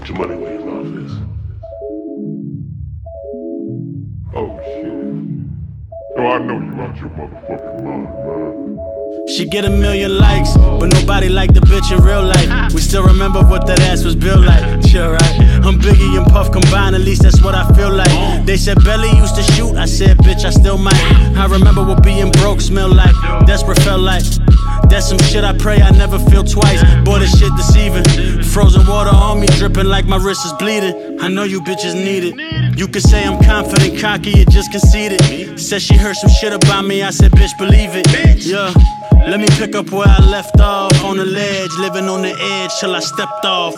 much money we in office. Oh shit. Oh, I know you out your motherfucking mind, man. She get 1 million likes, but nobody like the bitch in real life. We still remember what that ass was built like. Chill, right? I'm Biggie and Puff combined, at least that's what I feel like. They said Belly used to shoot, I said bitch, I still might. I remember what being broke smelled like, desperate felt like. That's some shit I pray I never feel twice. Boy, this shit deceiving. Frozen water on me, dripping like my wrist is bleeding. I know you bitches need it. You could say I'm confident, cocky, you just conceited. Said she heard some shit about me, I said bitch, believe it. Yeah. Let me pick up where I left off, on the ledge, living on the edge till I stepped off.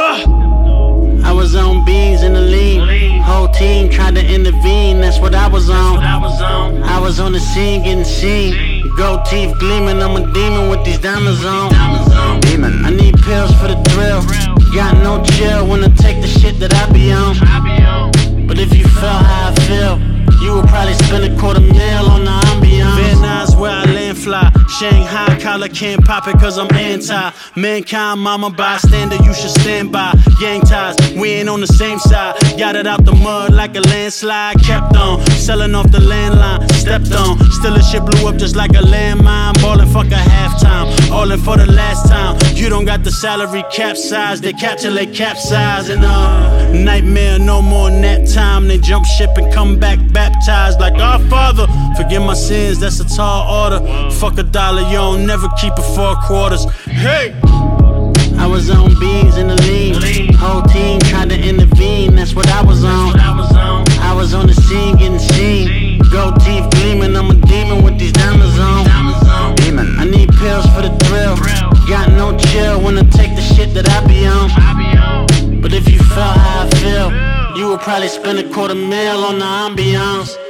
I was on beans in the lean. Whole team tried to intervene, that's what I was on. I was on the scene getting seen. Gold teeth gleaming, I'm a demon with these diamonds on. Demon. I need pills for the thrill. Got no chill when I take the shit that I be on. But if you felt how I feel, you would probably spend $250,000 on the ambiance. Vietnam's where I land fly. Shanghai collar can't pop it cause I'm anti. Mankind, mama bystander, you should stand by. Gang ties, we ain't on the same side. Got it out the mud like a landslide. Kept on, selling off the landline. Stepped on, still a shit blew up just like a landmine. Ballin' fuck a halftime, all in for the last time. You don't got the salary cap size. They capitulate capsize and nightmare, no more nap time. They jump ship and come back baptized like our Father. Forgive my sins, that's a tall order. Fuck $1, you don't never keep it 4 quarters. Hey! I was on beans in the lean. Whole team tried to intervene, that's what I was on. I was on the scene getting seen. Gold teeth gleaming, I'm a demon with these diamonds on. Demon. I need pills for the thrill. Got no chill when I take the shit that I be on. But if you felt how I feel, you would probably spend $250,000 on the ambiance.